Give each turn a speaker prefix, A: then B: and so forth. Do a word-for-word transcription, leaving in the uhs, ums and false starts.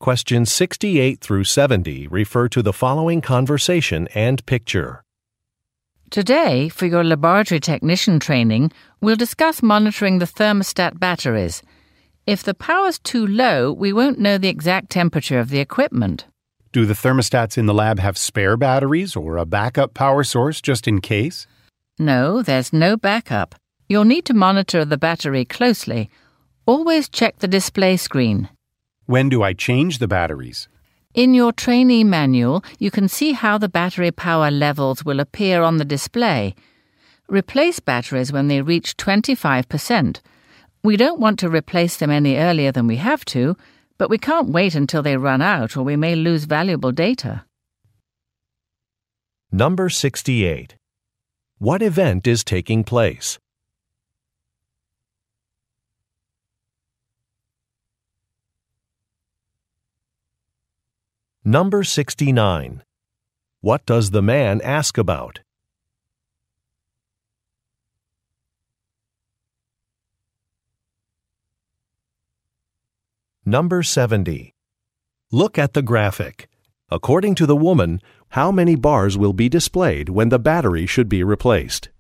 A: Questions sixty-eight through seventy refer to the following conversation and picture.
B: Today, for your laboratory technician training, we'll discuss monitoring the thermostat batteries. If the power's too low, we won't know the exact temperature of the equipment.
C: Do the thermostats in the lab have spare batteries or a backup power source just in case?
B: No, there's no backup. You'll need to monitor the battery closely. Always check the display screen.
C: When do I change the batteries?
B: In your trainee manual, you can see how the battery power levels will appear on the display. Replace batteries when they reach twenty-five percent. We don't want to replace them any earlier than we have to, but we can't wait until they run out or we may lose valuable data.
A: Number sixty-eight. What event is taking place? Number sixty-nine. What does the man ask about? Number seventy. Look at the graphic. According to the woman, how many bars will be displayed when the battery should be replaced?